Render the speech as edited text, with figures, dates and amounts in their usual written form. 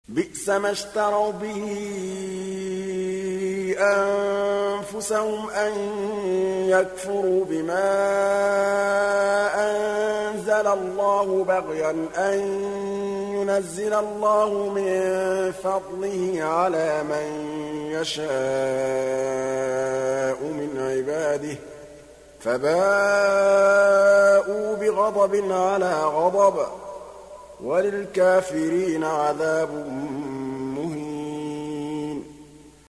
بِئْسَمَا اشْتَرَوْا بِهِ أَنفُسَهُمْ أَن يَكْفُرُوا بِمَا أَنزَلَ اللَّهُ بَغْيًا أَن يُنَزِّلَ اللَّهُ مِن فَضْلِهِ عَلَىٰ مَن يَشَاءُ مِنْ عِبَادِهِ ۖ فَبَاءُوا بِغَضَبٍ عَلَىٰ غَضَبٍ ۚ وَلِلْكَافِرِينَ عَذَابٌ